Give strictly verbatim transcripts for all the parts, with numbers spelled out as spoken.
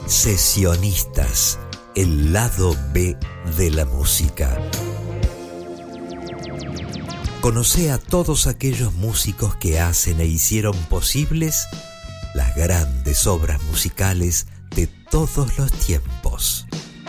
Sesionistas, el lado B de la música. Conoce a todos aquellos músicos que hacen e hicieron posibles las grandes obras musicales de todos los tiempos.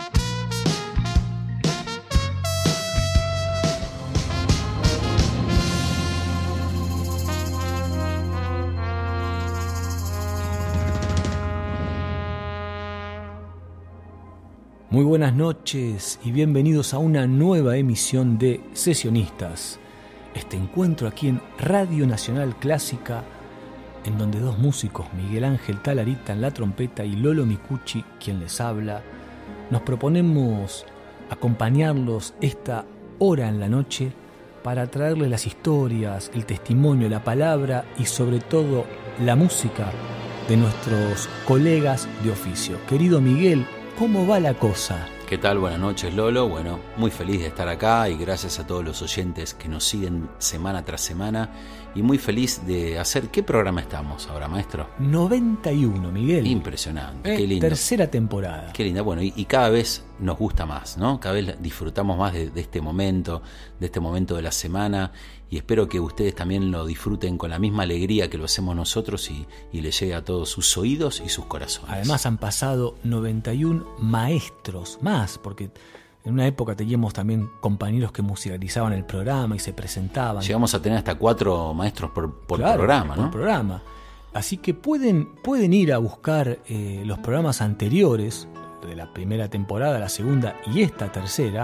Muy buenas noches y bienvenidos a una nueva emisión de Sesionistas. Este encuentro aquí en Radio Nacional Clásica, en donde dos músicos, Miguel Ángel Talarita en la trompeta y Lolo Micucci, quien les habla, nos proponemos acompañarlos esta hora en la noche para traerles las historias, el testimonio, la palabra y sobre todo la música de nuestros colegas de oficio. Querido Miguel, ¿cómo va la cosa? ¿Qué tal? Buenas noches, Lolo. Bueno, muy feliz de estar acá y gracias a todos los oyentes que nos siguen semana tras semana y muy feliz de hacer... ¿Qué programa estamos ahora, maestro? noventa y uno, Miguel. Impresionante, eh, qué lindo. Tercera temporada. Qué linda, bueno, y, y cada vez nos gusta más, ¿no? Cada vez disfrutamos más de, de este momento, de este momento de la semana y espero que ustedes también lo disfruten con la misma alegría que lo hacemos nosotros y, y les llegue a todos sus oídos y sus corazones. Además han pasado noventa y uno maestros más, porque en una época teníamos también compañeros que musicalizaban el programa y se presentaban. Llegamos a tener hasta cuatro maestros por, por claro, programa, ¿no? Por programa. Así que pueden, pueden ir a buscar eh, los programas anteriores, de la primera temporada, la segunda y esta tercera,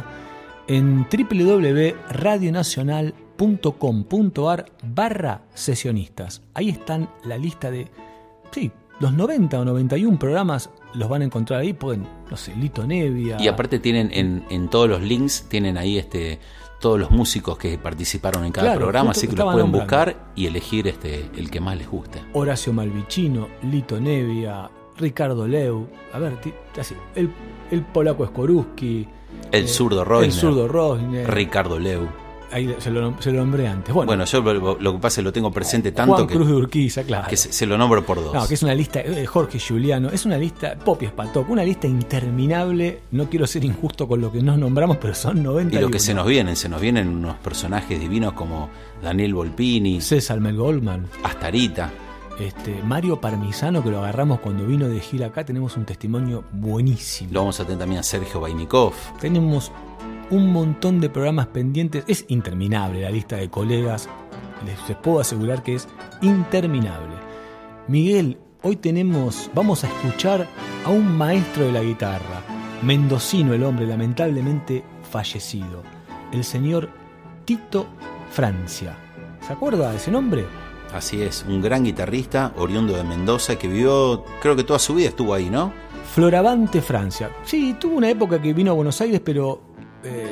en doble u doble u doble u punto radio nacional punto com punto a r barra sesionistas. Ahí están la lista de, sí, los noventa o noventa y uno programas los van a encontrar ahí, pueden, no sé, Lito Nevia. Y aparte tienen en, en todos los links, tienen ahí este todos los músicos que participaron en cada claro, programa, así que los pueden nombrando. buscar y elegir este el que más les guste. Horacio Malvicino, Lito Nevia, Ricardo Leu, a ver, t- así, el, el polaco Skoruski, El eh, zurdo Roiner, el zurdo Roiner, Ricardo Leu. Ahí se lo, se lo nombré antes. Bueno, Bueno, yo lo, lo que pasa es que lo tengo presente tanto Juan que, Cruz de Urquiza, claro. que se, se lo nombro por dos. No, que es una lista, eh, Jorge Giuliano, es una lista, Popi Spatoc, una lista interminable. No quiero ser injusto con lo que nos nombramos, pero son noventa y uno. Y lo que se nos vienen, se nos vienen unos personajes divinos como Daniel Volpini, César Mel Goldman, Astarita. este, Mario Parmisano, que lo agarramos cuando vino de gira acá, tenemos un testimonio buenísimo. Lo vamos a tener también a Sergio Vainikov. Tenemos un montón de programas pendientes. Es interminable la lista de colegas. Les, les puedo asegurar que es interminable. Miguel, hoy tenemos, vamos a escuchar a un maestro de la guitarra, mendocino el hombre, lamentablemente fallecido, el señor Tito Francia. ¿Se acuerda de ese nombre? Así es, un gran guitarrista oriundo de Mendoza que vivió, creo que toda su vida estuvo ahí, ¿no? Floravante Francia. Sí, tuvo una época que vino a Buenos Aires, pero eh,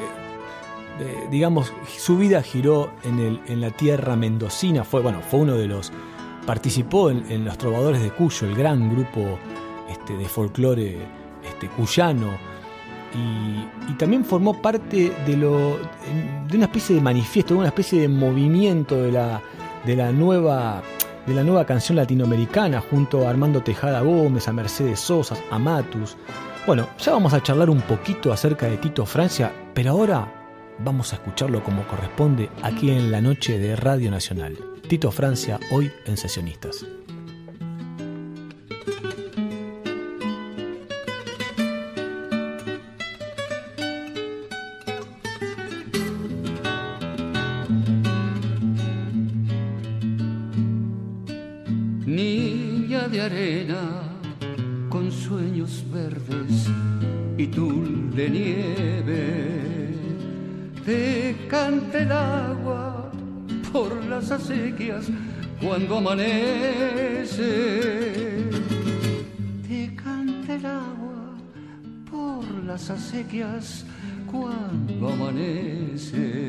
eh, digamos, su vida giró en, el, en la tierra mendocina. Fue, bueno, fue uno de los... Participó en, en Los Trovadores de Cuyo, el gran grupo este, de folclore este, cuyano. Y, y también formó parte de, lo, de una especie de manifiesto, de una especie de movimiento de la, de la nueva... de la nueva canción latinoamericana, junto a Armando Tejada Gómez, a Mercedes Sosa, a Matus. Bueno, ya vamos a charlar un poquito acerca de Tito Francia, pero ahora vamos a escucharlo como corresponde aquí en la noche de Radio Nacional. Tito Francia, hoy en Sesionistas. Niña de arena con sueños verdes y tul de nieve, te canta el agua por las acequias cuando amanece, te canta el agua por las acequias cuando amanece.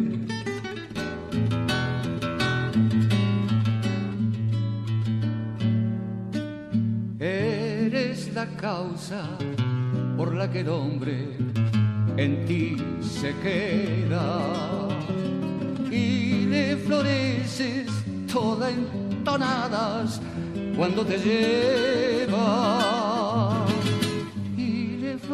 Eres la causa por la que el hombre en ti se queda y le floreces toda entonadas cuando te lleva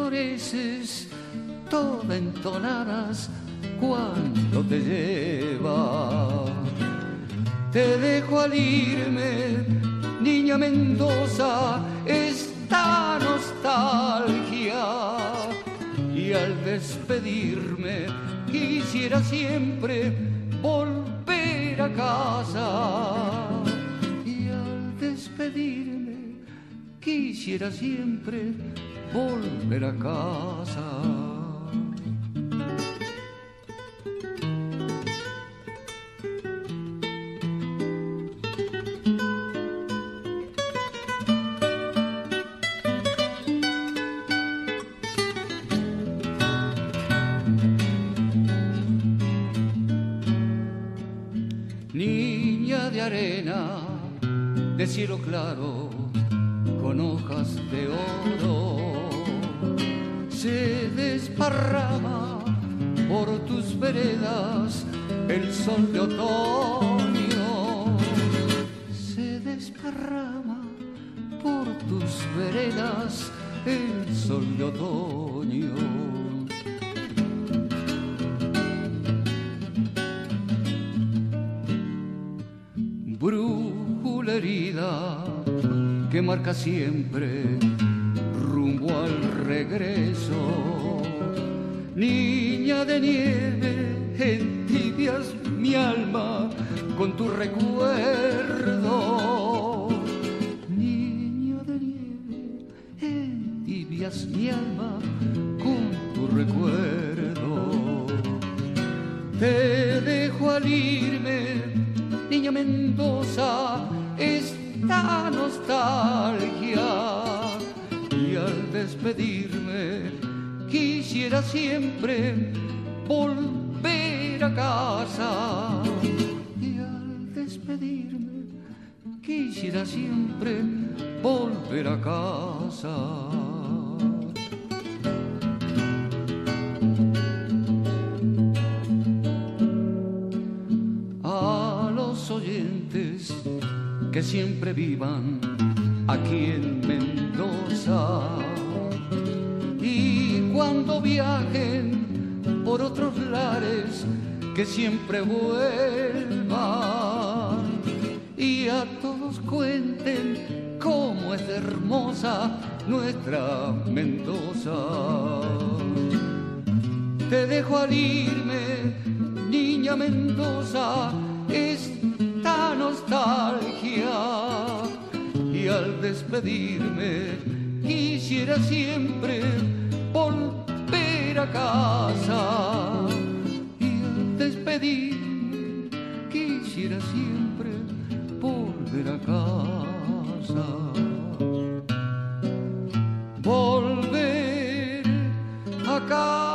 floreces toda entonadas cuando te lleva. Te dejo al irme, niña Mendoza, esta nostalgia, y al despedirme quisiera siempre volver a casa. Y al despedirme quisiera siempre volver a casa. Niña de arena, de cielo claro, con hojas de oro, se desparrama por tus veredas el sol de otoño. Se desparrama por tus veredas el sol de otoño. Brújula herida que marca siempre rumbo al regreso. Niña de nieve, entibias mi alma con tu recuerdo. Niña de nieve, entibias mi alma con tu recuerdo. Te dejo al irme, niña Mendoza, esta nostalgia, y al despedirme quisiera siempre volver a casa. Y al despedirme quisiera siempre volver a casa. Oyentes que siempre vivan aquí en Mendoza, y cuando viajen por otros lares que siempre vuelvan, y a todos cuenten cómo es hermosa nuestra Mendoza. Te dejo al irme, niña Mendoza, esta nostalgia, y al despedirme quisiera siempre volver a casa. Y al despedirme quisiera siempre volver a casa. Volver a casa.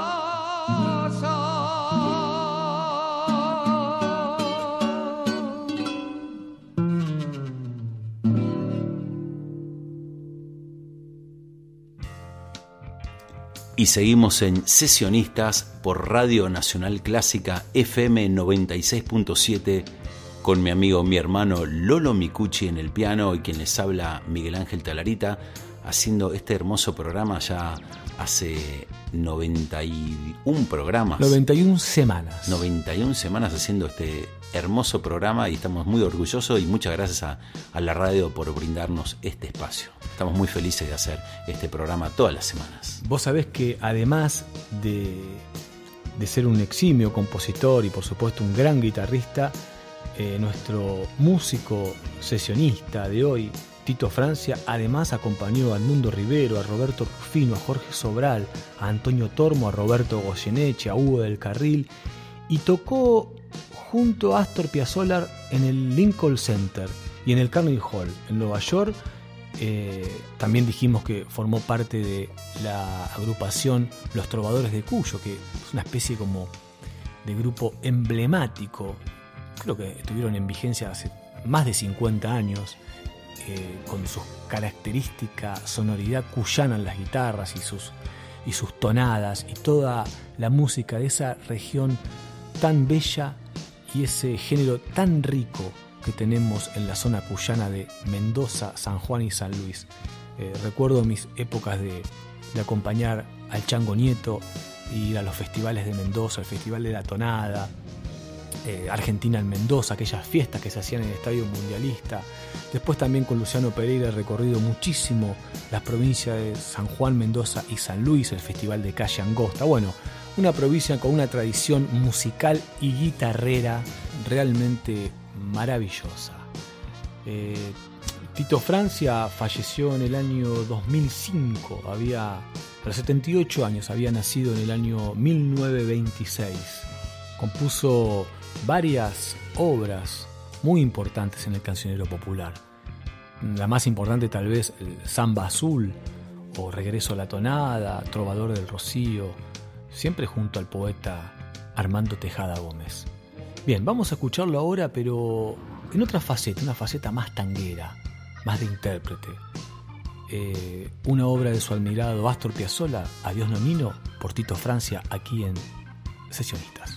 Y seguimos en Sesionistas por Radio Nacional Clásica F M noventa y seis punto siete con mi amigo, mi hermano Lolo Micucci en el piano y quien les habla Miguel Ángel Talarita, haciendo este hermoso programa ya hace noventa y uno programas. noventa y una semanas. noventa y una semanas haciendo este hermoso programa y estamos muy orgullosos y muchas gracias a, a la radio por brindarnos este espacio. Estamos muy felices de hacer este programa todas las semanas. Vos sabés que además de, de ser un eximio compositor y por supuesto un gran guitarrista, eh, nuestro músico sesionista de hoy, Tito Francia, además acompañó a Edmundo Rivero, a Roberto Rufino, a Jorge Sobral, a Antonio Tormo, a Roberto Goyeneche, a Hugo del Carril, y tocó junto a Astor Piazzolla en el Lincoln Center y en el Carnegie Hall en Nueva York. Eh, también dijimos que formó parte de la agrupación Los Trovadores de Cuyo, que es una especie como de grupo emblemático. Creo que estuvieron en vigencia hace más de cincuenta años, eh, con su característica sonoridad cuyana en las guitarras y sus, y sus tonadas y toda la música de esa región tan bella y ese género tan rico que tenemos en la zona cuyana de Mendoza, San Juan y San Luis. Eh, recuerdo mis épocas de, de acompañar al Chango Nieto, ir a los festivales de Mendoza, el Festival de la Tonada, eh, Argentina en Mendoza, aquellas fiestas que se hacían en el Estadio Mundialista. Después también con Luciano Pereira he recorrido muchísimo las provincias de San Juan, Mendoza y San Luis, el Festival de Calle Angosta. Bueno, una provincia con una tradición musical y guitarrera realmente maravillosa. Eh, Tito Francia falleció en el año dos mil cinco, había, a los setenta y ocho años, había nacido en el año mil novecientos veintiséis. Compuso varias obras muy importantes en el cancionero popular. La más importante tal vez Samba Azul o Regreso a la Tonada, Trovador del Rocío, siempre junto al poeta Armando Tejada Gómez. Bien, vamos a escucharlo ahora, pero en otra faceta, una faceta más tanguera, más de intérprete. Eh, una obra de su admirado Astor Piazzolla, Adiós Nonino, por Tito Francia, aquí en Sesionistas.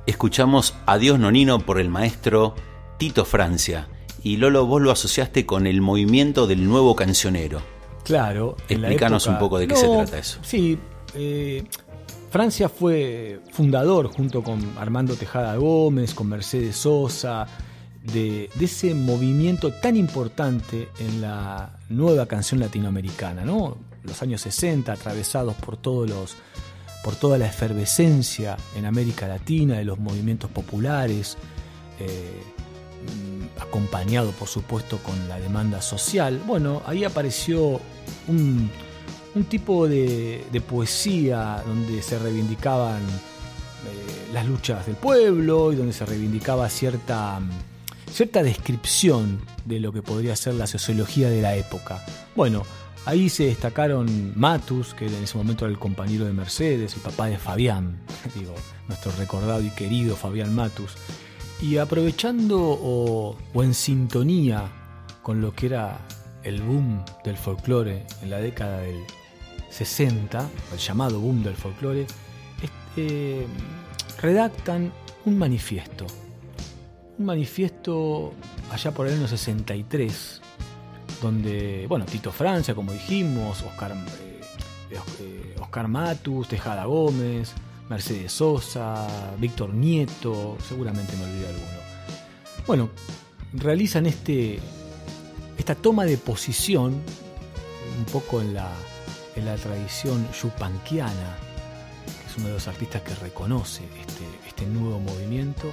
Escuchamos Adiós Nonino por el maestro Tito Francia. Y Lolo, vos lo asociaste con el movimiento del nuevo cancionero. Claro. Explícanos época... un poco de qué no, se trata eso. Sí, eh, Francia fue fundador junto con Armando Tejada Gómez, con Mercedes Sosa, de, de ese movimiento tan importante en la nueva canción latinoamericana, ¿no? Los años sesenta, atravesados por todos los por toda la efervescencia en América Latina de los movimientos populares, eh, acompañado por supuesto con la demanda social. Bueno, ahí apareció un, un tipo de, de poesía donde se reivindicaban eh, las luchas del pueblo y donde se reivindicaba cierta, cierta descripción de lo que podría ser la sociología de la época. Bueno, ahí se destacaron Matus, que en ese momento era el compañero de Mercedes, el papá de Fabián, digo, nuestro recordado y querido Fabián Matus. Y aprovechando o, o en sintonía con lo que era el boom del folclore en la década del sesenta, el llamado boom del folclore, este, redactan un manifiesto. Un manifiesto allá por el año sesenta y tres, donde, bueno, Tito Francia, como dijimos, Oscar, eh, Oscar Matus, Tejada Gómez, Mercedes Sosa, Víctor Nieto, seguramente me olvidé alguno. Bueno, realizan este, esta toma de posición un poco en la, en la tradición yupanquiana, que es uno de los artistas que reconoce este, este nuevo movimiento.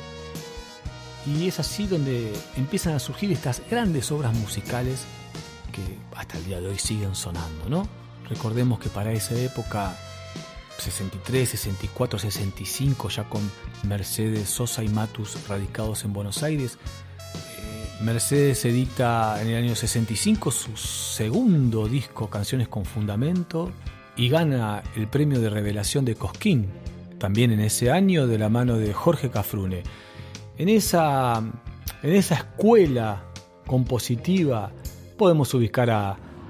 Y es así donde empiezan a surgir estas grandes obras musicales que hasta el día de hoy siguen sonando, ¿no? Recordemos que para esa época, sesenta y tres, sesenta y cuatro, sesenta y cinco, ya con Mercedes Sosa y Matus radicados en Buenos Aires, eh, Mercedes edita en el año sesenta y cinco su segundo disco, Canciones con Fundamento, y gana el premio de revelación de Cosquín, también en ese año, de la mano de Jorge Cafrune. En esa, en esa escuela compositiva podemos ubicar a,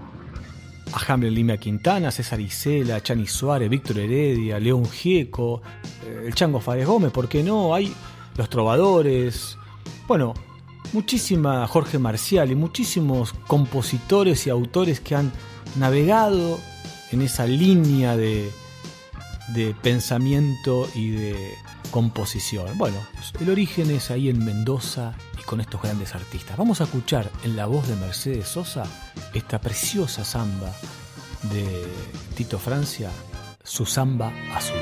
a Hamlet Limia Quintana, César Isela, Chani Suárez, Víctor Heredia, León Gieco, eh, el Chango Fares Gómez, ¿por qué no? Hay Los Trovadores, bueno, muchísima Jorge Marcial y muchísimos compositores y autores que han navegado en esa línea de, de pensamiento y de composición. Bueno, el origen es ahí en Mendoza y con estos grandes artistas. Vamos a escuchar en la voz de Mercedes Sosa esta preciosa samba de Tito Francia, su samba azul.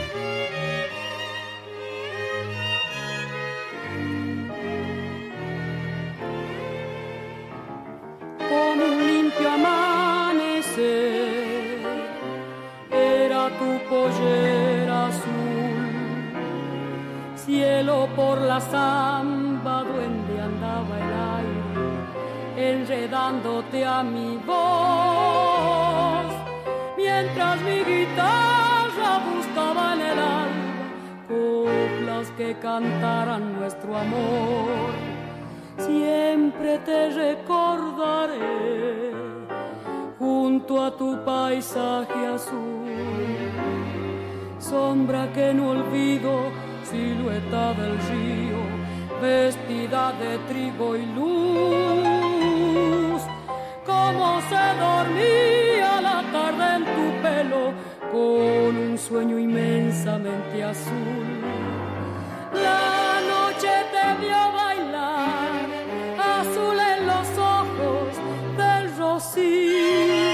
Como un limpio amanecer era tu pollera azul, cielo por la samba donde andaba el aire, enredándote a mi voz, mientras mi guitarra buscaba en el alma coplas que cantaran nuestro amor. Siempre te recordaré junto a tu paisaje azul, sombra que no olvido, silueta del río, vestida de trigo y luz. Cómo se dormía la tarde en tu pelo, con un sueño inmensamente azul. La noche te vio bailar, azul en los ojos del rocío.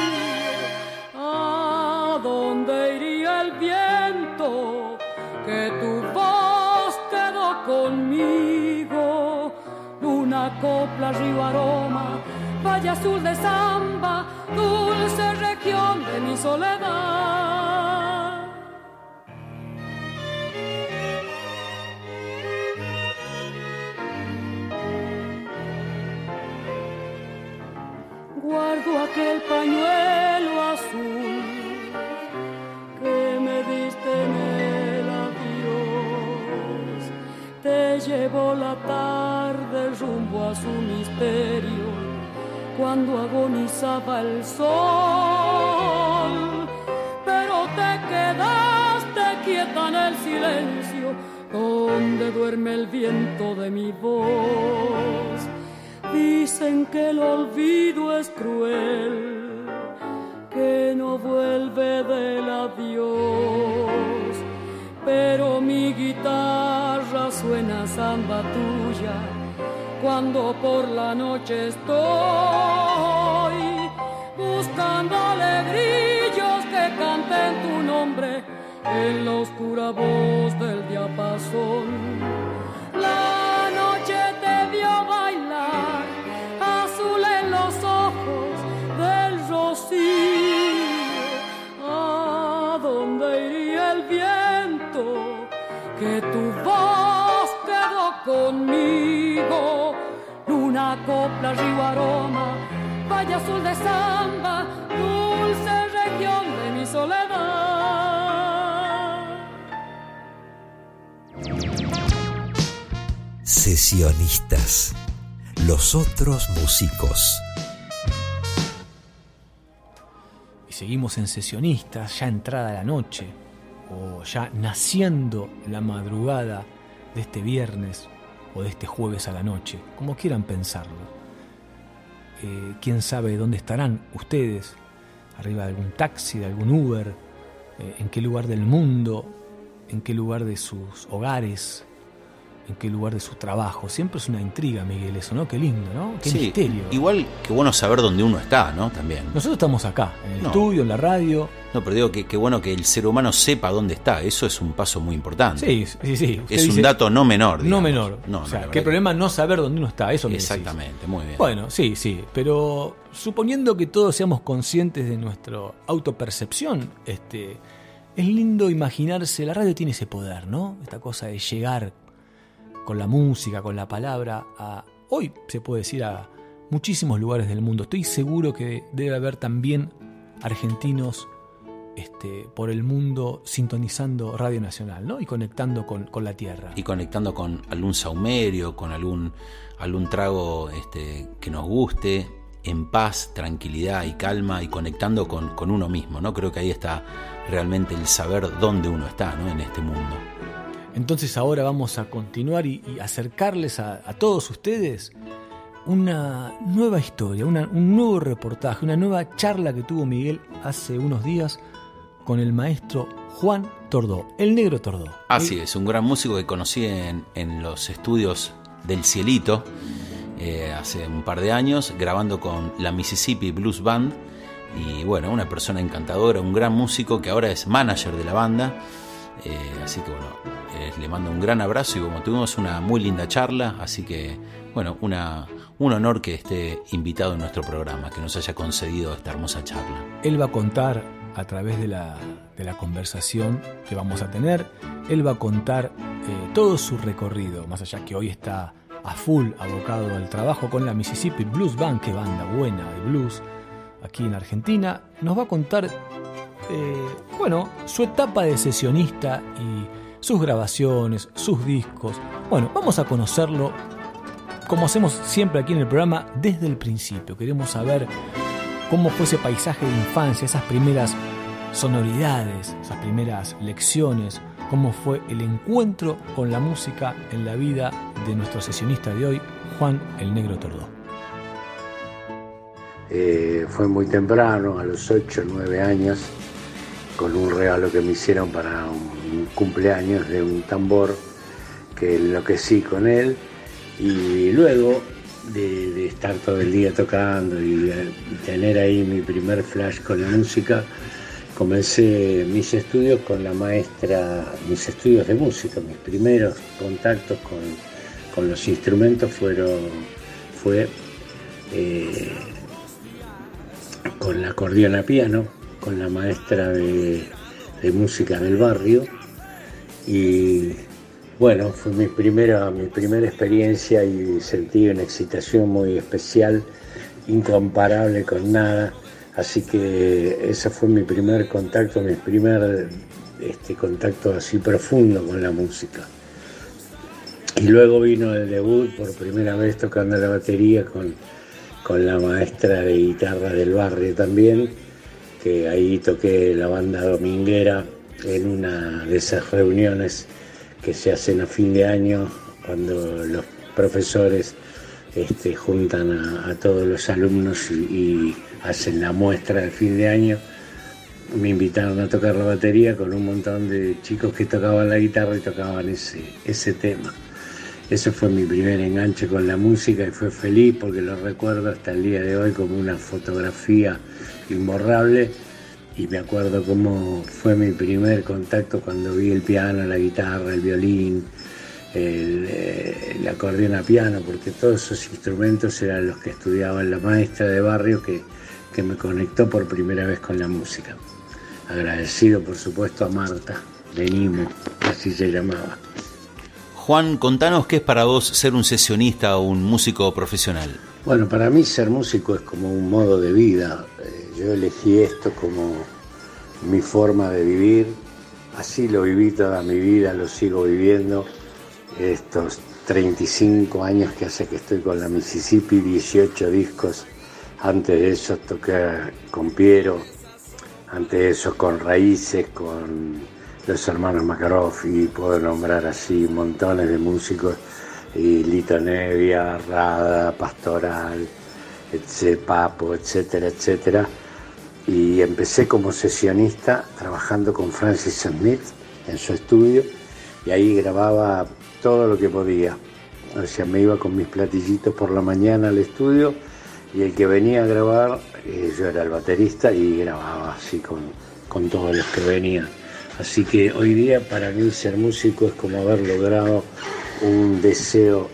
¿A dónde iría el viento que tu voz quedó conmigo? Luna, copla, río, aroma, valle azul de samba, dulce región de mi soledad. Guardo aquel pañuelo azul que me diste en el adiós. Te llevó la tarde rumbo a su misterio, cuando agonizaba el sol. Pero te quedaste quieta en el silencio, donde duerme el viento de mi voz. Dicen que el olvido es cruel, que no vuelve del adiós, pero mi guitarra suena samba tuya cuando por la noche estoy buscando alegrillos que canten tu nombre en la oscura voz del diapasón. La noche te vio bailar, azul en los ojos del rocío. ¿A dónde iría el viento? Que tu voz quedó conmigo. Luna, copla, río, aroma, valle azul de samba, dulce región de mi soledad. Sesionistas, los otros músicos. Y seguimos en Sesionistas, ya entrada la noche, o ya naciendo la madrugada de este viernes o de este jueves a la noche, como quieran pensarlo. Eh, quién sabe dónde estarán ustedes, arriba de algún taxi, de algún Uber, eh, en qué lugar del mundo, en qué lugar de sus hogares, en qué lugar de su trabajo. Siempre es una intriga, Miguel, eso, ¿no? Qué lindo, ¿no? Qué sí, misterio. Igual que bueno saber dónde uno está, ¿no? También. Nosotros estamos acá, en el no. estudio, en la radio. No, pero digo que, que bueno que el ser humano sepa dónde está. Eso es un paso muy importante. Sí, sí, sí. Usted es dice, un dato no menor, digamos. No menor. No, o sea, no, qué problema no saber dónde uno está, eso me exactamente, decís. muy bien. Bueno, sí, sí, pero suponiendo que todos seamos conscientes de nuestra autopercepción, este, es lindo imaginarse, la radio tiene ese poder, ¿no? Esta cosa de llegar con la música, con la palabra, a hoy se puede decir a muchísimos lugares del mundo. Estoy seguro que debe haber también argentinos este, por el mundo sintonizando Radio Nacional, ¿no? Y conectando con, con la tierra. Y conectando con algún saumerio, con algún, algún trago este, que nos guste, en paz, tranquilidad y calma, y conectando con, con uno mismo, ¿no? Creo que ahí está realmente el saber dónde uno está, ¿no? En este mundo. Entonces ahora vamos a continuar y, y acercarles a, a todos ustedes una nueva historia, una, un nuevo reportaje, una nueva charla que tuvo Miguel hace unos días con el maestro Juan Tordó, el Negro Tordó. Así es, un gran músico que conocí en, en los estudios del Cielito eh, hace un par de años, grabando con la Mississippi Blues Band. Y bueno, una persona encantadora, un gran músico que ahora es manager de la banda. Eh, así que bueno, eh, le mando un gran abrazo y como tuvimos una muy linda charla, así que bueno, una, un honor que esté invitado en nuestro programa, que nos haya concedido esta hermosa charla. Él va a contar a través de la, de la conversación que vamos a tener, él va a contar eh, todo su recorrido, más allá que hoy está a full abocado al trabajo con la Mississippi Blues Band, que banda buena de blues aquí en Argentina. Nos va a contar Eh, bueno, su etapa de sesionista y sus grabaciones, sus discos. Bueno, vamos a conocerlo como hacemos siempre aquí en el programa desde el principio. Queremos saber cómo fue ese paisaje de infancia, esas primeras sonoridades, esas primeras lecciones, cómo fue el encuentro con la música en la vida de nuestro sesionista de hoy, Juan el Negro Tordó. Eh, fue muy temprano, a los ocho o nueve años, con un regalo que me hicieron para un cumpleaños de un tambor, que enloquecí con él, y luego de, de estar todo el día tocando y, y tener ahí mi primer flash con la música, comencé mis estudios con la maestra, mis estudios de música, mis primeros contactos con, con los instrumentos fueron, fue eh, con la acordeón a piano, con la maestra de, de música del barrio, y bueno, fue mi primera, mi primera experiencia y sentí una excitación muy especial, incomparable con nada, así que ese fue mi primer contacto, mi primer este, contacto así profundo con la música. Y luego vino el debut por primera vez tocando la batería con, con la maestra de guitarra del barrio también, que ahí toqué la banda dominguera en una de esas reuniones que se hacen a fin de año, cuando los profesores este, juntan a, a todos los alumnos y, y hacen la muestra de fin de año. Me invitaron a tocar la batería con un montón de chicos que tocaban la guitarra y tocaban ese, ese tema. Ese fue mi primer enganche con la música y fue feliz porque lo recuerdo hasta el día de hoy como una fotografía imborrable. Y me acuerdo cómo fue mi primer contacto cuando vi el piano, la guitarra, el violín, el, el acordeón a piano, porque todos esos instrumentos eran los que estudiaba la maestra de barrio que, que me conectó por primera vez con la música. Agradecido, por supuesto, a Marta de Nimo, así se llamaba. Juan, contanos qué es para vos ser un sesionista o un músico profesional. Bueno, para mí ser músico es como un modo de vida. Yo elegí esto como mi forma de vivir, así lo viví toda mi vida, lo sigo viviendo. Estos treinta y cinco años que hace que estoy con la Mississippi, dieciocho discos, antes de eso toqué con Piero, antes de eso con Raíces, con los hermanos Makarov, y puedo nombrar así montones de músicos, y Lito Nevia, Rada, Pastoral, etcétera, Papo, etcétera, etcétera. Y empecé como sesionista trabajando con Francis Smith en su estudio, y ahí grababa todo lo que podía. O sea, me iba con mis platillitos por la mañana al estudio, y el que venía a grabar, eh, yo era el baterista y grababa así con, con todos los que venían. Así que hoy día para mí ser músico es como haber logrado un deseo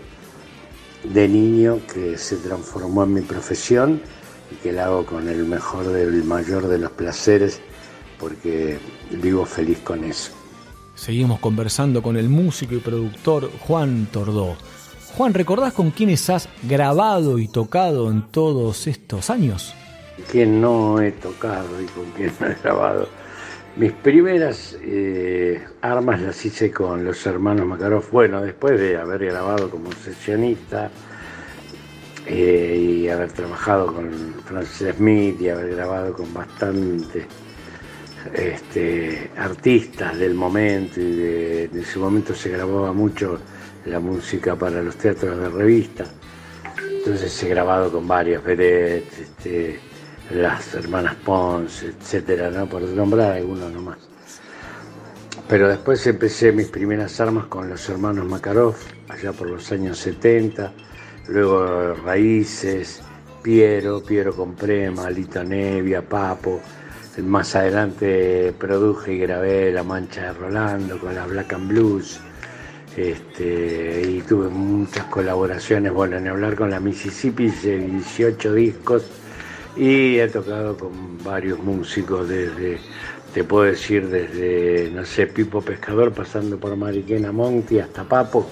de niño que se transformó en mi profesión y que la hago con el mejor del mayor de los placeres, porque vivo feliz con eso. Seguimos conversando con el músico y productor Juan Tordó. Juan, ¿recordás con quiénes has grabado y tocado en todos estos años? ¿Quién no he tocado y con quién no he grabado? Mis primeras eh, armas las hice con los hermanos Makarov, bueno, después de haber grabado como sesionista eh, y haber trabajado con Francis Smith y haber grabado con bastantes este, artistas del momento, y de, en ese momento se grababa mucho la música para los teatros de revista, entonces he grabado con varios vedettes, este, las hermanas Pons, etcétera, ¿no? Por nombrar algunos nomás. Pero después empecé mis primeras armas con los hermanos Makarov, allá por los años setenta, luego Raíces, Piero, Piero con Prema, Lito Nevia, Papo. Más adelante produje y grabé La Mancha de Rolando con la Black and Blues, este, y tuve muchas colaboraciones, bueno, en hablar con la Mississippi, hice dieciocho discos, y he tocado con varios músicos, desde, te puedo decir, desde, no sé, Pipo Pescador, pasando por Mariquena Monti hasta Papo.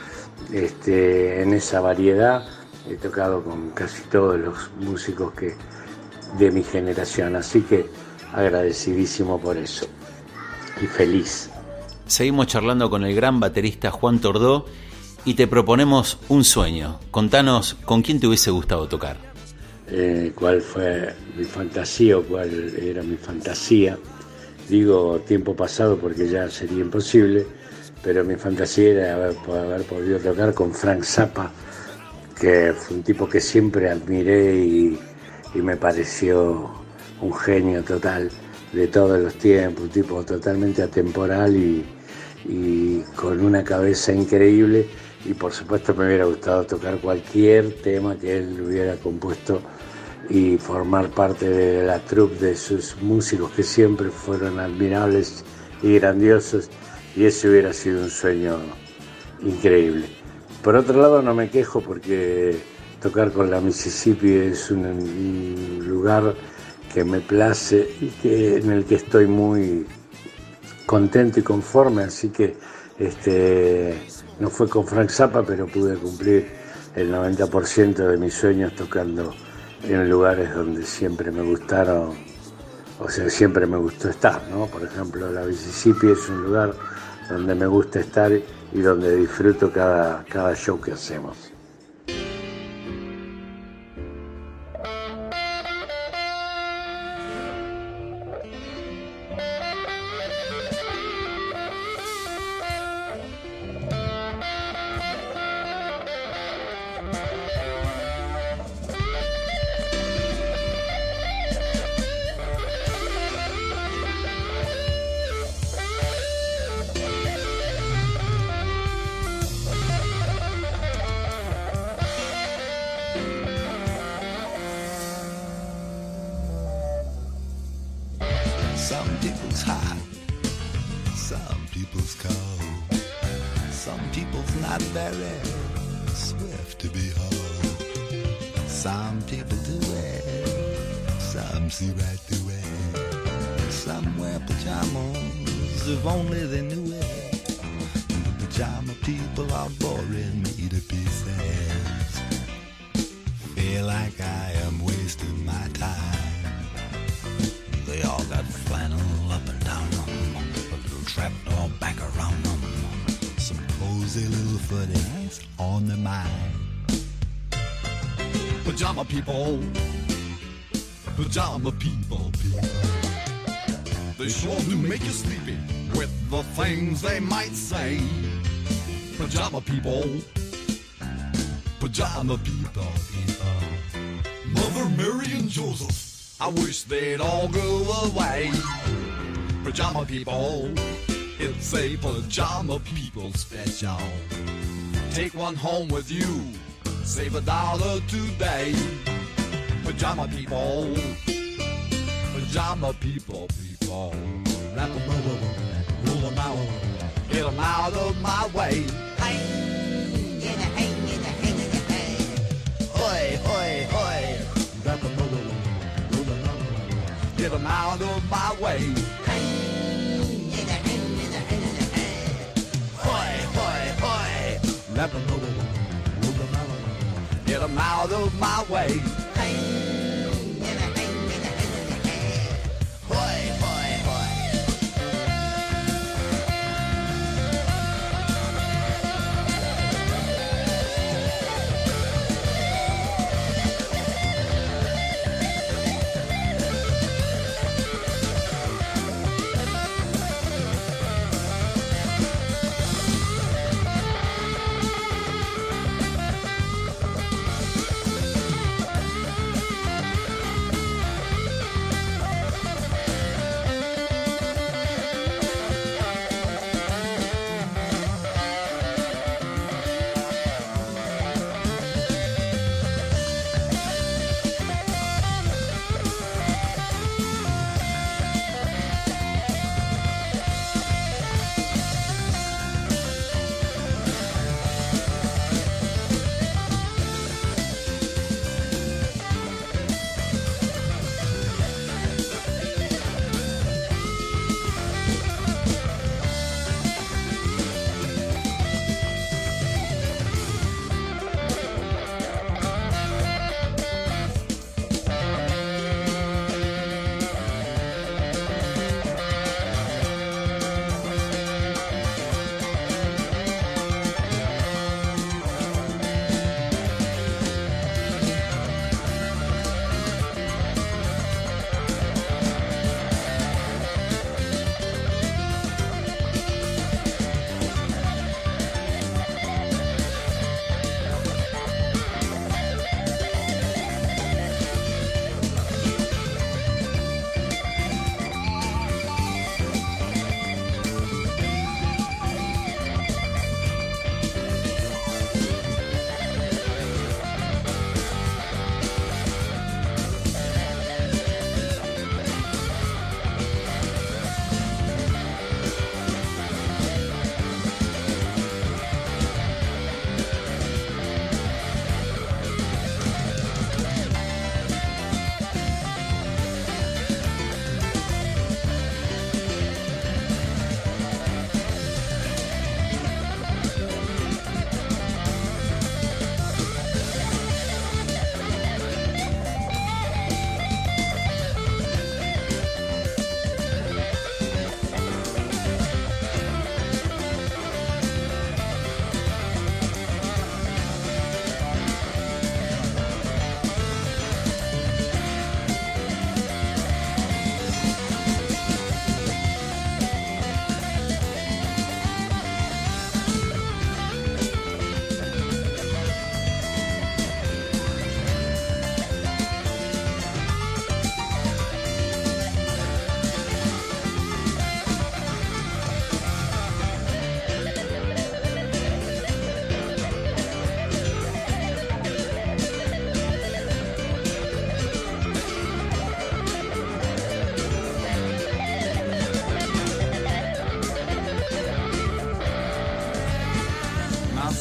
Este, en esa variedad he tocado con casi todos los músicos que, de mi generación, así que agradecidísimo por eso y feliz. Seguimos charlando con el gran baterista Juan Tordó y te proponemos un sueño. Contanos con quién te hubiese gustado tocar. Eh, cuál fue mi fantasía o cuál era mi fantasía. Digo tiempo pasado porque ya sería imposible, pero mi fantasía era haber, haber podido tocar con Frank Zappa, que fue un tipo que siempre admiré y, y me pareció un genio total de todos los tiempos, un tipo totalmente atemporal y, y con una cabeza increíble, y por supuesto me hubiera gustado tocar cualquier tema que él hubiera compuesto y formar parte de la troupe de sus músicos que siempre fueron admirables y grandiosos, y ese hubiera sido un sueño increíble. Por otro lado, no me quejo porque tocar con la Mississippi es un, un lugar que me place y que, en el que estoy muy contento y conforme, así que este, no fue con Frank Zappa, pero pude cumplir el noventa por ciento de mis sueños tocando en lugares donde siempre me gustaron, o sea, siempre me gustó estar, ¿no? Por ejemplo, la Mississippi es un lugar donde me gusta estar y donde disfruto cada, cada show que hacemos. people's call. Some people's not very swift to behold. Some people do it, some see right through it. Some wear pajamas if only they knew it. The pajama people are boring me to pieces. Feel like I am wasting my time. They all got flannel up and down them, a little trapdoor back around them, some cozy little footies on their mind. Pajama people, pajama people, people. They sure do make you sleepy with the things they might say. Pajama people, pajama people, people. Mother Mary and Joseph, I wish they'd all go away. Pajama people, it's a pajama people special. Take one home with you, save a dollar today. Pajama people, pajama people, people. Wrap them over, roll them out, get them out of my way. Hey, in the hey, in the hey, in the hey. Hoi, hoi, hoi. Wrap them over, roll them out, get them out of my way. Hey, in the hey, in the hey, in the hey. Hoi, hoi, hoi. Wrap them over, roll them out, get them out of my way. Hey.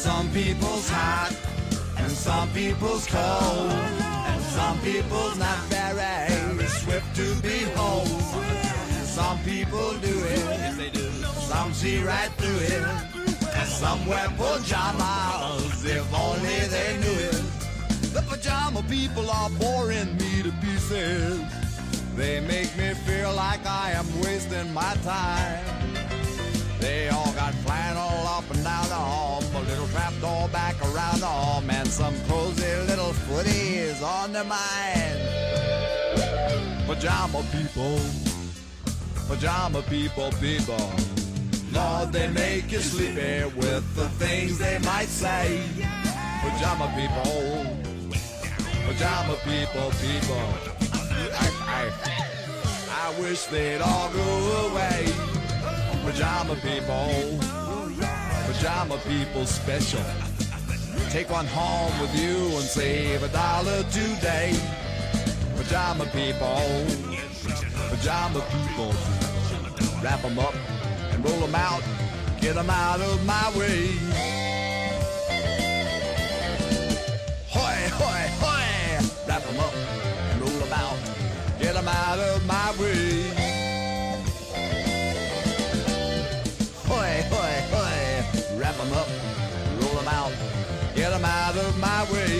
some people's hot, and some people's cold, and some people's not very swift to behold. Some people do it, yes they do. Some see right through it, and some wear pajamas, if only they knew it. The pajama people are boring me to pieces. They make me feel like I am wasting my time. They all got flannel up and down the hall, a little trapdoor back around the home, and some cozy little footies on their mind. Pajama people, pajama people, people, Lord, they make you sleepy with the things they might say. Pajama people, pajama people, people, I, I, I wish they'd all go away. Pajama people, pajama people special. Take one home with you and save a dollar today. Pajama people, pajama people. Wrap them up and roll them out, get them out of my way. Hoy, hoy, hoy. Wrap them up and roll them out, get them out of my way. Hoy, hoy, hoy. Wrap them up, roll them out, get them out of my way.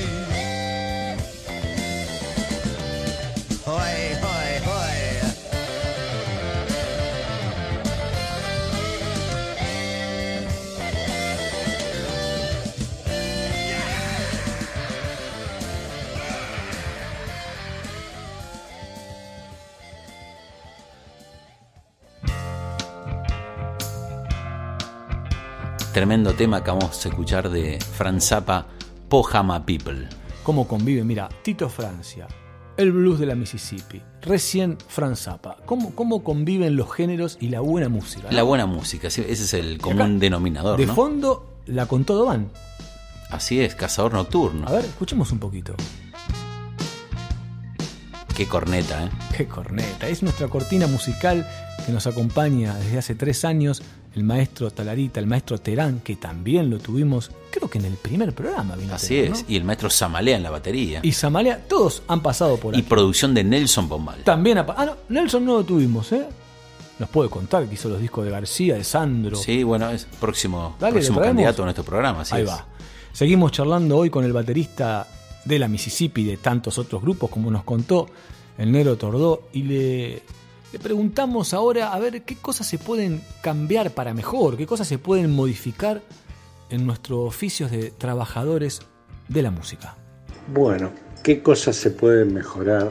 Hoy, hoy, hoy. Tremendo tema que vamos a escuchar de Frank Zappa, Pajama People. ¿Cómo conviven? Mira, Tito Francia, el blues de la Mississippi, recién Frank Zappa. ¿Cómo, cómo conviven los géneros y la buena música, ¿no? La buena música, ese es el común acá, denominador, de ¿no? fondo, la Con Todo Van. Así es, Cazador Nocturno. A ver, escuchemos un poquito. Qué corneta, ¿eh? Qué corneta. Es nuestra cortina musical que nos acompaña desde hace tres años. El maestro Talarita, el maestro Terán, que también lo tuvimos, creo que en el primer programa vino. Así Terán, es, ¿no? Y el maestro Zamalea en la batería. Y Zamalea, todos han pasado por y aquí. Y producción de Nelson Bombal. También ha Ah, no, Nelson no lo tuvimos, ¿eh? Nos puede contar que hizo los discos de García, de Sandro. Sí, bueno, es próximo, Dale, próximo candidato a nuestro programa. Así Ahí es. va. Seguimos charlando hoy con el baterista de la Mississippi y de tantos otros grupos, como nos contó el Negro Tordó, y le, le preguntamos ahora a ver qué cosas se pueden cambiar para mejor, qué cosas se pueden modificar en nuestros oficios de trabajadores de la música. Bueno, ¿qué cosas se pueden mejorar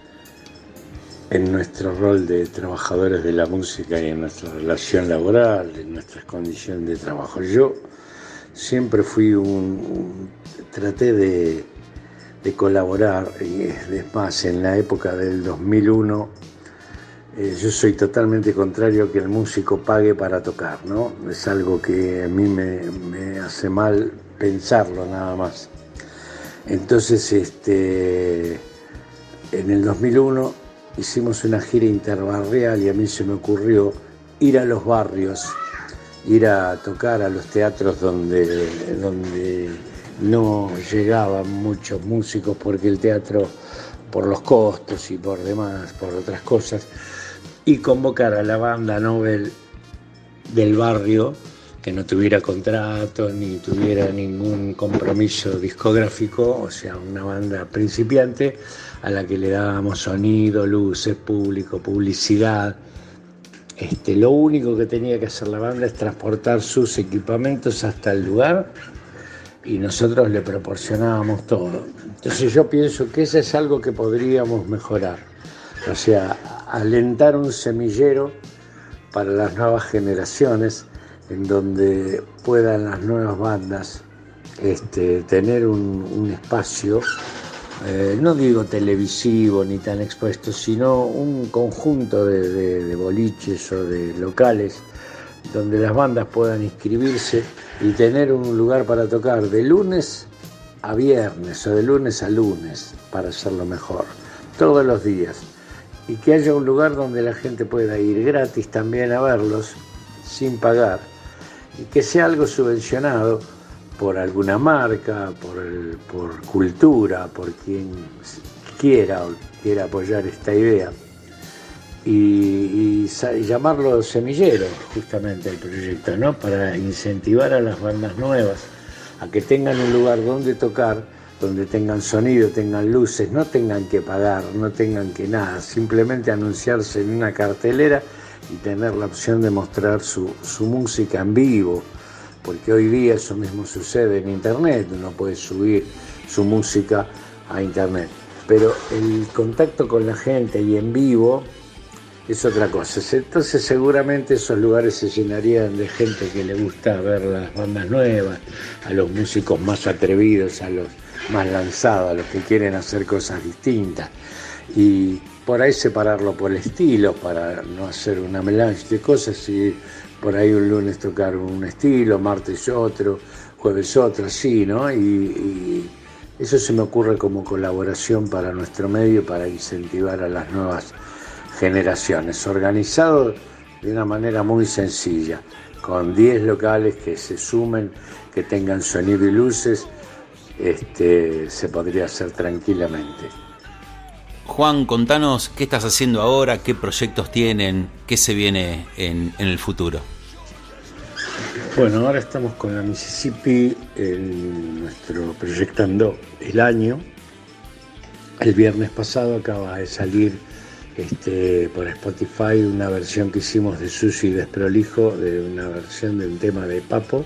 en nuestro rol de trabajadores de la música y en nuestra relación laboral, en nuestras condiciones de trabajo? Yo siempre fui un... un traté de... de colaborar, y es más, en la época del dos mil uno, eh, yo soy totalmente contrario a que el músico pague para tocar, ¿no? Es algo que a mí me, me hace mal pensarlo nada más. Entonces, este, en el dos mil uno hicimos una gira interbarrial y a mí se me ocurrió ir a los barrios, ir a tocar a los teatros donde... donde no llegaban muchos músicos porque el teatro, por los costos y por demás, por otras cosas, y convocar a la banda Nobel del barrio, que no tuviera contrato ni tuviera ningún compromiso discográfico, o sea, una banda principiante a la que le dábamos sonido, luces, público, publicidad. Este, lo único que tenía que hacer la banda es transportar sus equipamientos hasta el lugar y nosotros le proporcionábamos todo. Entonces yo pienso que eso es algo que podríamos mejorar, o sea, alentar un semillero para las nuevas generaciones en donde puedan las nuevas bandas este, tener un, un espacio, eh, no digo televisivo ni tan expuesto, sino un conjunto de, de, de boliches o de locales donde las bandas puedan inscribirse y tener un lugar para tocar de lunes a viernes o de lunes a lunes, para hacerlo mejor, todos los días, y que haya un lugar donde la gente pueda ir gratis también a verlos, sin pagar, y que sea algo subvencionado por alguna marca, por, el, por cultura, por quien quiera o quiera apoyar esta idea. Y, y, y llamarlo semillero, justamente el proyecto, ¿no? Para incentivar a las bandas nuevas a que tengan un lugar donde tocar, donde tengan sonido, tengan luces, no tengan que pagar, no tengan que nada, simplemente anunciarse en una cartelera y tener la opción de mostrar su, su música en vivo, porque hoy día eso mismo sucede en internet, uno puede subir su música a internet, pero el contacto con la gente y en vivo es otra cosa. Entonces seguramente esos lugares se llenarían de gente que le gusta ver las bandas nuevas, a los músicos más atrevidos, a los más lanzados, a los que quieren hacer cosas distintas. Y por ahí separarlo por estilo, para no hacer una melange de cosas, y por ahí un lunes tocar un estilo, martes otro, jueves otro, así, ¿no? Y, y eso se me ocurre como colaboración para nuestro medio, para incentivar a las nuevas generaciones, organizado de una manera muy sencilla, con diez locales que se sumen, que tengan sonido y luces, este, se podría hacer tranquilamente. Juan, contanos qué estás haciendo ahora, qué proyectos tienen, qué se viene en, en el futuro. Bueno, ahora estamos con la Mississippi en nuestro proyectando el año. El viernes pasado acaba de salir Este, por Spotify una versión que hicimos de Sucio y Desprolijo, de una versión de un tema de Papo,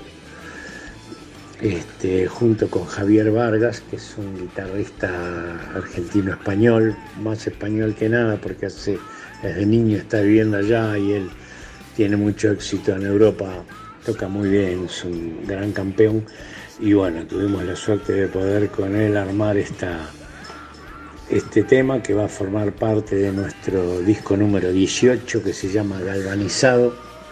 este, junto con Javier Vargas, que es un guitarrista argentino-español, más español que nada porque hace, desde niño está viviendo allá y él tiene mucho éxito en Europa, toca muy bien, es un gran campeón, y bueno, tuvimos la suerte de poder con él armar esta este tema que va a formar parte de nuestro disco número dieciocho, que se llama Galvanizado,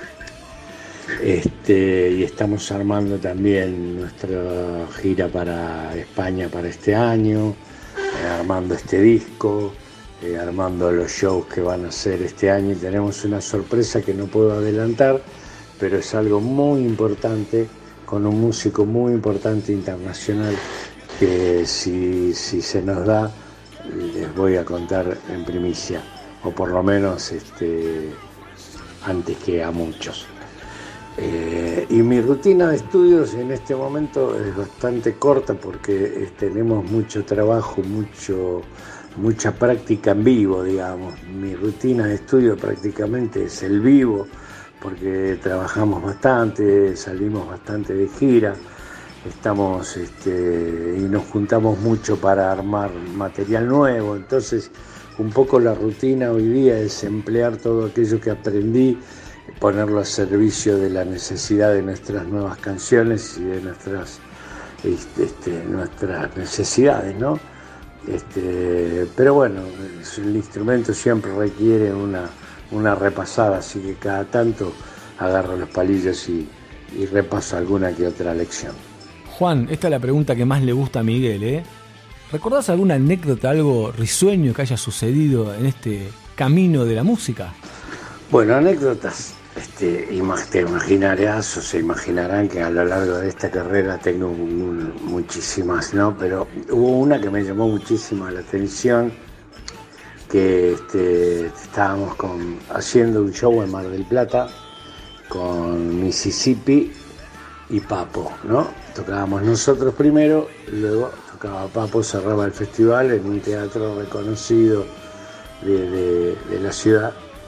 este, y estamos armando también nuestra gira para España para este año, eh, armando este disco, eh, armando los shows que van a hacer este año, y tenemos una sorpresa que no puedo adelantar, pero es algo muy importante, con un músico muy importante internacional, que si, si se nos da, les voy a contar en primicia, o por lo menos este, antes que a muchos. Eh, y mi rutina de estudios en este momento es bastante corta porque eh, tenemos mucho trabajo, mucho, mucha práctica en vivo, digamos. Mi rutina de estudio prácticamente es el vivo, porque trabajamos bastante, salimos bastante de gira. Estamos este, y nos juntamos mucho para armar material nuevo, entonces un poco la rutina hoy día es emplear todo aquello que aprendí, ponerlo a servicio de la necesidad de nuestras nuevas canciones y de nuestras, este, este, nuestras necesidades, ¿no? Este, pero bueno, el instrumento siempre requiere una, una repasada, así que cada tanto agarro los palillos y, y repaso alguna que otra lección. Juan, esta es la pregunta que más le gusta a Miguel, ¿eh? ¿Recordás alguna anécdota, algo risueño que haya sucedido en este camino de la música? Bueno, anécdotas, este, te imaginarás o se imaginarán que a lo largo de esta carrera tengo un, muchísimas, ¿no? Pero hubo una que me llamó muchísimo la atención, que este, estábamos con, haciendo un show en Mar del Plata con Mississippi y Papo, ¿no? Tocábamos nosotros primero, luego tocaba Papo, cerraba el festival en un teatro reconocido de, de, de la ciudad.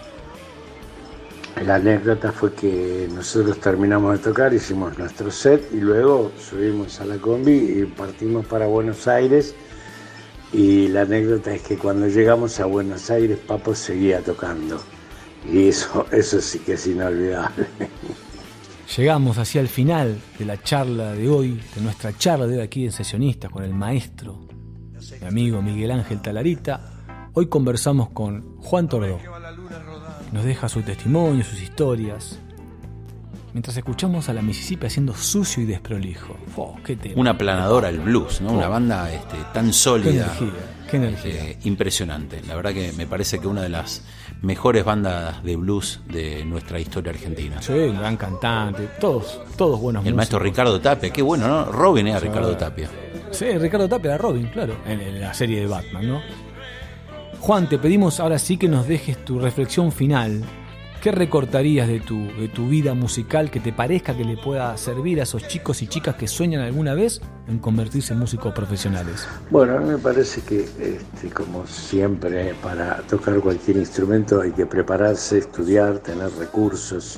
La anécdota fue que nosotros terminamos de tocar, hicimos nuestro set y luego subimos a la combi y partimos para Buenos Aires, y la anécdota es que cuando llegamos a Buenos Aires Papo seguía tocando, y eso, eso sí que es inolvidable. Llegamos hacia el final de la charla de hoy, de nuestra charla de hoy aquí en Sesionistas con el maestro, mi amigo Miguel Ángel Talarita. Hoy conversamos con Juan Tordó, que nos deja su testimonio, sus historias, mientras escuchamos a la Mississippi haciendo Sucio y Desprolijo. Oh, qué tema. Una aplanadora al blues, ¿no? Oh. Una banda este, tan sólida. Qué energía. Eh, impresionante. La verdad que me parece que una de las mejores bandas de blues de nuestra historia argentina. Sí, un gran cantante, todos, todos buenos El músicos. maestro Ricardo Tapia, qué bueno, ¿no? Robin era sí. Ricardo Tapia. Sí, Ricardo Tapia era Robin, claro, en, en la serie de Batman, ¿no? Juan, te pedimos ahora sí que nos dejes tu reflexión final. ¿Qué recortarías de tu, de tu vida musical que te parezca que le pueda servir a esos chicos y chicas que sueñan alguna vez en convertirse en músicos profesionales? Bueno, a mí me parece que, este, como siempre, para tocar cualquier instrumento hay que prepararse, estudiar, tener recursos,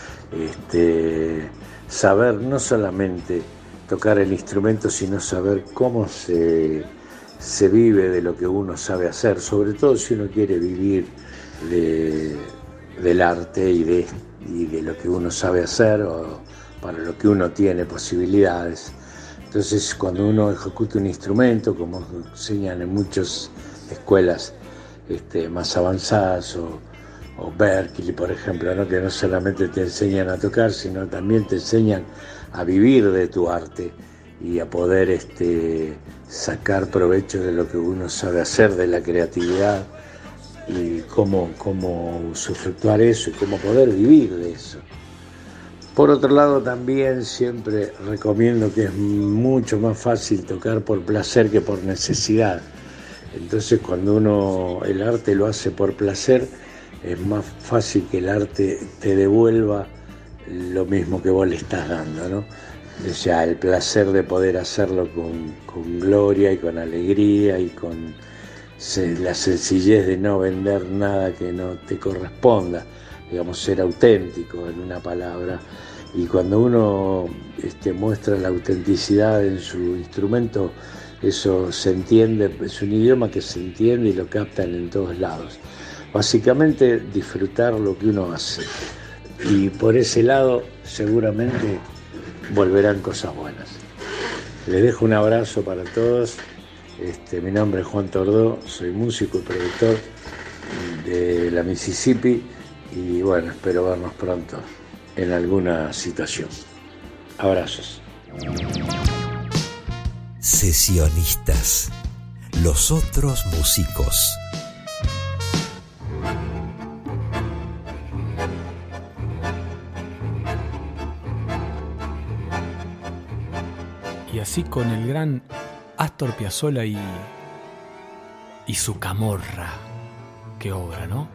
este, saber no solamente tocar el instrumento, sino saber cómo se, se vive de lo que uno sabe hacer, sobre todo si uno quiere vivir de... del arte y de, y de lo que uno sabe hacer o para lo que uno tiene posibilidades. Entonces, cuando uno ejecuta un instrumento, como enseñan en muchas escuelas este, más avanzadas o, o Berkeley, por ejemplo, ¿no? Que no solamente te enseñan a tocar, sino también te enseñan a vivir de tu arte y a poder este, sacar provecho de lo que uno sabe hacer, de la creatividad, y cómo, cómo usufructuar eso y cómo poder vivir de eso. Por otro lado, también siempre recomiendo que es mucho más fácil tocar por placer que por necesidad. Entonces, cuando uno el arte lo hace por placer, es más fácil que el arte te devuelva lo mismo que vos le estás dando, ¿no? O sea, el placer de poder hacerlo con, con gloria y con alegría y con la sencillez de no vender nada que no te corresponda, digamos, ser auténtico en una palabra. Y cuando uno este, muestra la autenticidad en su instrumento, eso se entiende, es un idioma que se entiende y lo captan en todos lados. Básicamente disfrutar lo que uno hace. Y por ese lado seguramente volverán cosas buenas. Les dejo un abrazo para todos. Este, mi nombre es Juan Tordó, soy músico y productor de la Mississippi y bueno, espero vernos pronto en alguna situación. Abrazos. Sesionistas, los otros músicos. Y así con el gran Astor Piazzolla y, y su Camorra, qué obra, ¿no?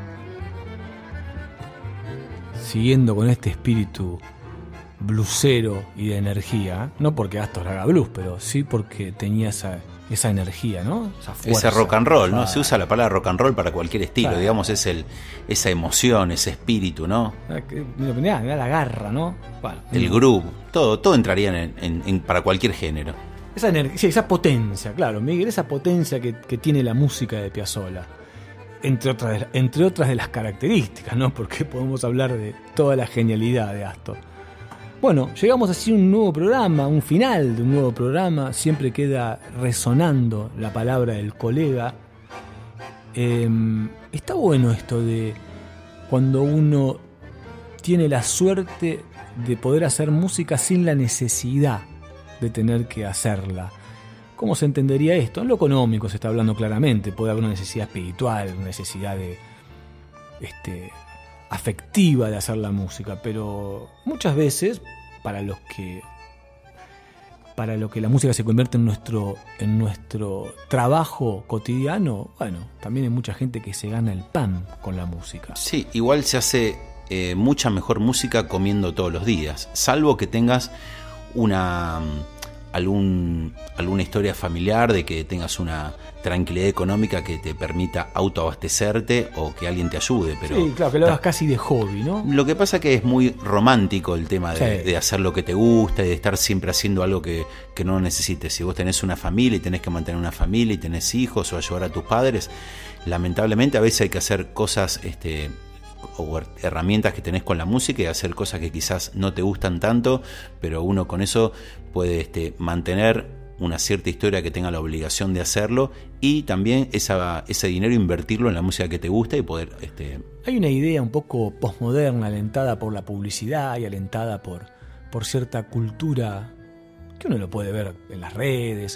Siguiendo con este espíritu bluesero y de energía, no porque Astor haga blues, pero sí porque tenía esa, esa energía, ¿no? Esa fuerza. Ese rock and roll, ¿no? Se usa la palabra rock and roll para cualquier estilo, claro. Digamos, es el esa emoción, ese espíritu, ¿no? Mirá, mirá la garra, ¿no? Bueno, el groove, todo, todo entraría en, en, en, para cualquier género. Esa energía, sí, esa potencia, claro, Miguel, esa potencia que, que tiene la música de Piazzolla, entre otras, entre otras de las características, ¿no? Porque podemos hablar de toda la genialidad de Astor. Bueno, llegamos así a un nuevo programa, un final de un nuevo programa, siempre queda resonando la palabra del colega. Eh, está bueno esto de cuando uno tiene la suerte de poder hacer música sin la necesidad de tener que hacerla. ¿Cómo se entendería esto? En lo económico se está hablando claramente, puede haber una necesidad espiritual, una necesidad de, este, afectiva de hacer la música, pero muchas veces para los que para lo que la música se convierte en nuestro en nuestro trabajo cotidiano, bueno, también hay mucha gente que se gana el pan con la música. Sí, igual se hace eh, mucha mejor música comiendo todos los días, salvo que tengas una algún alguna historia familiar de que tengas una tranquilidad económica que te permita autoabastecerte o que alguien te ayude, pero sí, claro, que lo hagas casi de hobby, ¿no? Lo que pasa es que es muy romántico el tema de, sí. de hacer lo que te gusta y de estar siempre haciendo algo que, que no necesites. Si vos tenés una familia y tenés que mantener una familia y tenés hijos o ayudar a tus padres, lamentablemente a veces hay que hacer cosas este o herramientas que tenés con la música y hacer cosas que quizás no te gustan tanto, pero uno con eso puede este, mantener una cierta historia que tenga la obligación de hacerlo y también esa, ese dinero invertirlo en la música que te gusta y poder... Este... Hay una idea un poco posmoderna alentada por la publicidad y alentada por, por cierta cultura que uno lo puede ver en las redes,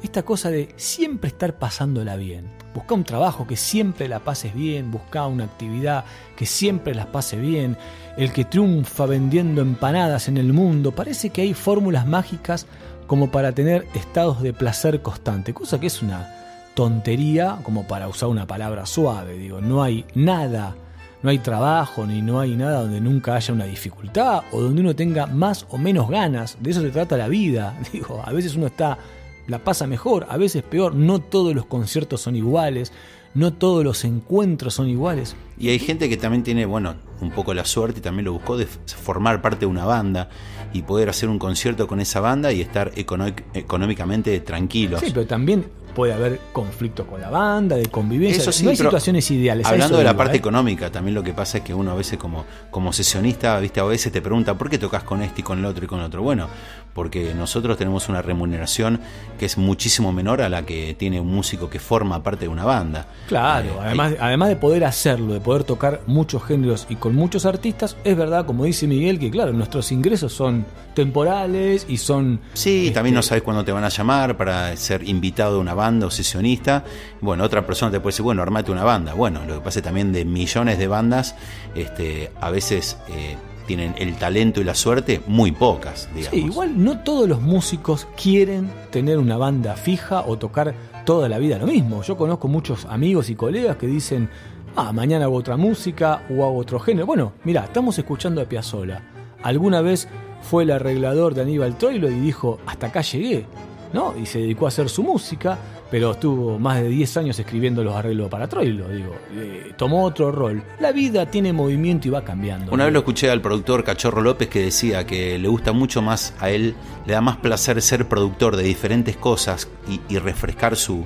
esta cosa de siempre estar pasándola bien. Busca un trabajo que siempre la pases bien, busca una actividad que siempre la pase bien. El que triunfa vendiendo empanadas en el mundo, parece que hay fórmulas mágicas como para tener estados de placer constante, cosa que es una tontería, como para usar una palabra suave. Digo, no hay nada, no hay trabajo ni no hay nada donde nunca haya una dificultad o donde uno tenga más o menos ganas. De eso se trata la vida. Digo, a veces uno está, la pasa mejor, a veces peor. No todos los conciertos son iguales, no todos los encuentros son iguales. Y hay gente que también tiene, bueno, un poco la suerte y también lo buscó de formar parte de una banda y poder hacer un concierto con esa banda y estar económic- económicamente tranquilos. Sí, pero también puede haber conflictos con la banda, de convivencia. Eso sí, no hay pero situaciones ideales. Hablando de la digo, parte ¿eh? económica, también lo que pasa es que uno a veces como, como sesionista, viste, a veces te pregunta ¿por qué tocas con este y con el otro y con el otro? Bueno, porque nosotros tenemos una remuneración que es muchísimo menor a la que tiene un músico que forma parte de una banda. Claro, Eh, además, hay- además de poder hacerlo, de poder tocar muchos géneros y con muchos artistas, es verdad, como dice Miguel, que claro, nuestros ingresos son temporales y son... Sí, este, también no sabes cuándo te van a llamar para ser invitado de una banda o sesionista. Bueno, otra persona te puede decir, bueno, armate una banda. Bueno, lo que pasa es también de millones de bandas, este, a veces eh, tienen el talento y la suerte, muy pocas, digamos. Sí, igual no todos los músicos quieren tener una banda fija o tocar toda la vida lo mismo. Yo conozco muchos amigos y colegas que dicen, ah, mañana hago otra música o hago otro género. Bueno, mirá, estamos escuchando a Piazzolla. Alguna vez fue el arreglador de Aníbal Troilo y dijo, hasta acá llegué, ¿no? Y se dedicó a hacer su música, pero estuvo más de diez años escribiendo los arreglos para Troilo, digo, eh, tomó otro rol. La vida tiene movimiento y va cambiando. Una vez lo escuché al productor Cachorro López que decía que le gusta mucho más a él, le da más placer ser productor de diferentes cosas y, y refrescar su,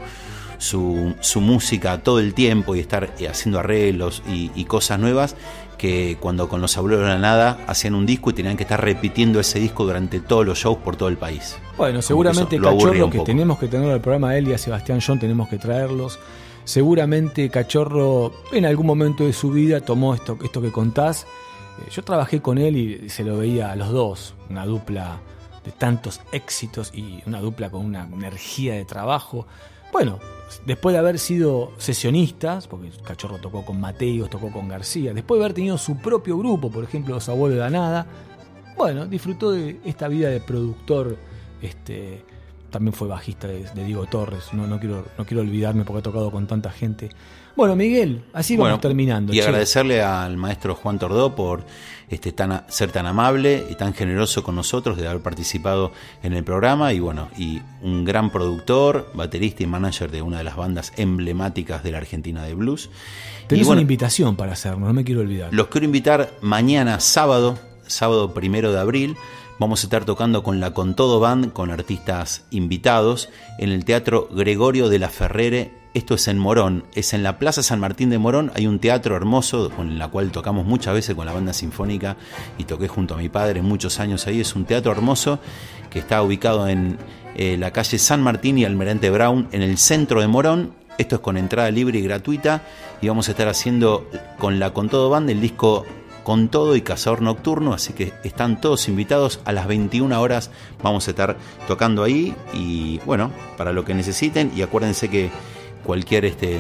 su, su música todo el tiempo y estar haciendo arreglos y, y cosas nuevas, que cuando con los Abuelos de la Nada hacían un disco y tenían que estar repitiendo ese disco durante todos los shows por todo el país. Bueno, seguramente Como que eso lo aburría Cachorro, un que poco. tenemos que tener el programa de él y a Sebastián John tenemos que traerlos. Seguramente Cachorro en algún momento de su vida tomó esto, esto que contás. Eh, Yo trabajé con él y se lo veía a los dos, una dupla de tantos éxitos y una dupla con una energía de trabajo. Bueno, después de haber sido sesionistas, porque Cachorro tocó con Mateos, tocó con García, después de haber tenido su propio grupo, por ejemplo Los Abuelos de la Nada, bueno, disfrutó de esta vida de productor. Este, también fue bajista de, de Diego Torres, no, no, quiero, no quiero olvidarme porque ha tocado con tanta gente. Bueno, Miguel, así vamos Bueno, terminando. Y che. agradecerle al maestro Juan Tordó por este, tan, ser tan amable y tan generoso con nosotros de haber participado en el programa. Y bueno, y un gran productor, baterista y manager de una de las bandas emblemáticas de la Argentina de blues. Tenés y bueno, una invitación para hacernos, no me quiero olvidar. los quiero invitar mañana sábado, sábado primero de abril. Vamos a estar tocando con la Con Todo Band, con artistas invitados, en el Teatro Gregorio de la Ferrere. Esto es en Morón, es en la Plaza San Martín de Morón. Hay un teatro hermoso con el cual tocamos muchas veces con la banda sinfónica y toqué junto a mi padre muchos años ahí. Es un teatro hermoso que está ubicado en eh, la calle San Martín y Almirante Brown, en el centro de Morón. Esto es con entrada libre y gratuita y vamos a estar haciendo con la Con Todo Band el disco Con Todo y Cazador Nocturno, así que están todos invitados. A las veintiuna horas vamos a estar tocando ahí y bueno, para lo que necesiten. Y acuérdense que cualquier este,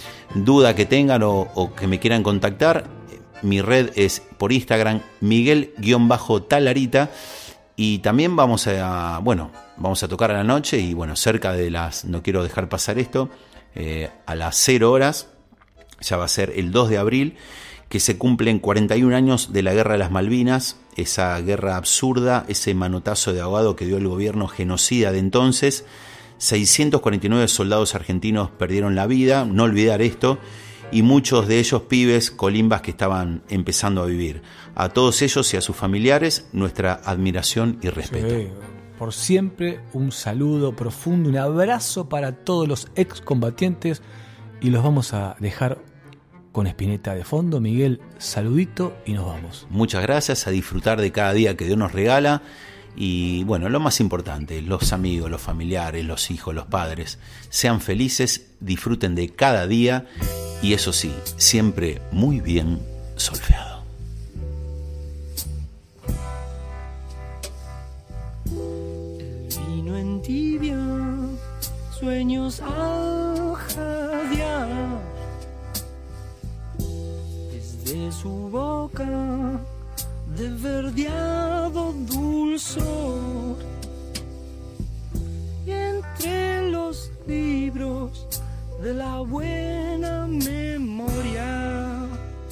duda que tengan o, o que me quieran contactar, mi red es por Instagram Miguel-Talarita. Y también vamos a, bueno, vamos a tocar a la noche y bueno, cerca de las, no quiero dejar pasar esto, eh, a las cero horas, ya va a ser el dos de abril, que se cumplen cuarenta y un años de la Guerra de las Malvinas, esa guerra absurda, ese manotazo de ahogado que dio el gobierno genocida de entonces. seiscientos cuarenta y nueve soldados argentinos perdieron la vida, no olvidar esto, y muchos de ellos pibes, colimbas que estaban empezando a vivir. A todos ellos y a sus familiares, nuestra admiración y respeto. Sí, por siempre un saludo profundo, un abrazo para todos los excombatientes y los vamos a dejar con Spinetta de fondo. Miguel, saludito y nos vamos. Muchas gracias, a disfrutar de cada día que Dios nos regala. Y bueno, lo más importante, los amigos, los familiares, los hijos, los padres, sean felices, disfruten de cada día y eso sí, siempre muy bien solfeado. El vino entibia sueños al jadear. Desde su boca de verdeado dulzor, y entre los libros de la buena memoria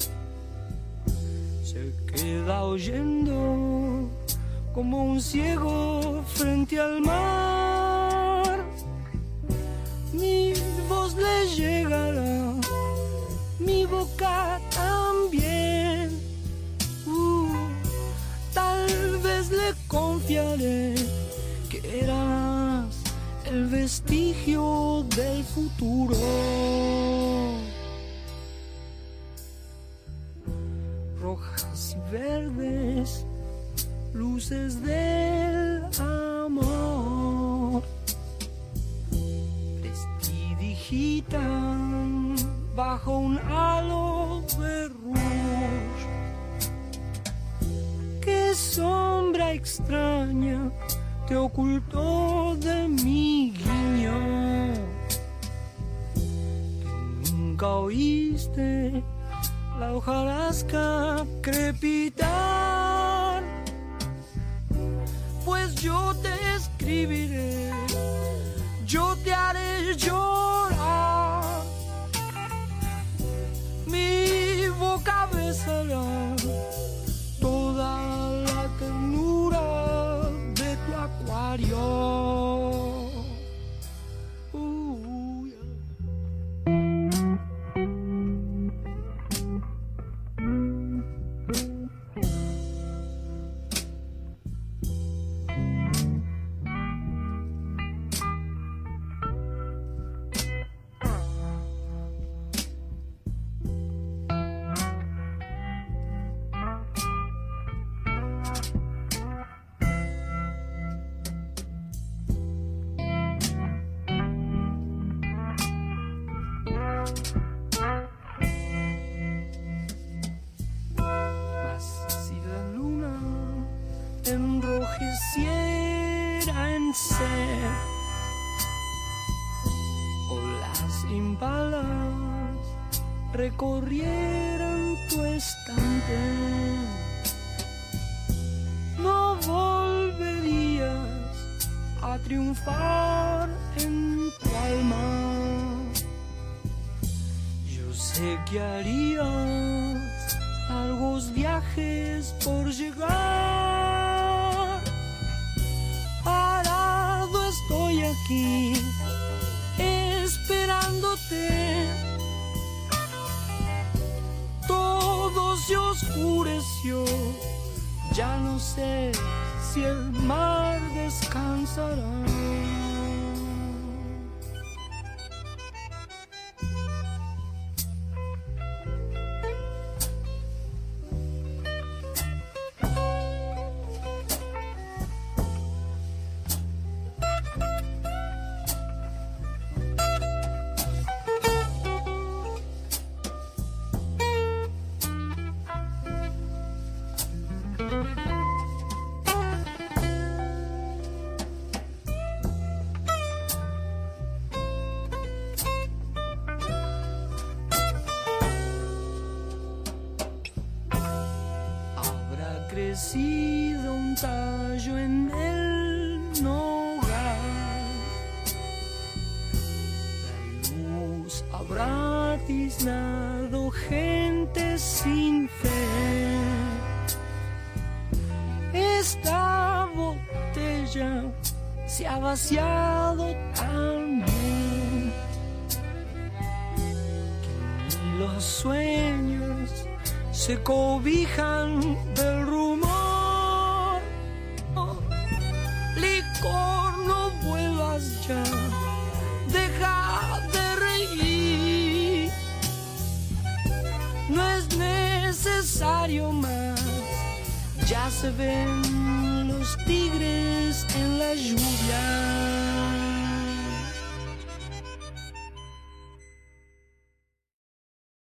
se queda oyendo como un ciego frente al mar. Mi voz le llegará, mi boca también. Uh, tal vez le confiaré que eras el vestigio del futuro. Rojas y verdes, luces del amor, prestidigitan bajo un halo de rouge. Qué sombra extraña te ocultó de mi guiño. Tú nunca oíste la hojarasca crepitar, pues yo te escribiré, yo te haré llorar. Mi boca besará toda la ternura de tu acuario. Uh, yeah. Enrojeciera en sed, o las impalas recorrieran tu estante, no volverías a triunfar en tu alma. Yo sé que harías largos viajes por llegar. Parado estoy aquí, esperándote. Todo se oscureció, ya no sé si el mar descansará. Crecido un tallo en el nogal, la luz habrá tiznado gente sin fe. Esta botella se ha vaciado también, que ni los sueños se cobijan del rumor. Oh, licor, no vuelvas ya, deja de reír. No es necesario más, ya se ven los tigres en la lluvia.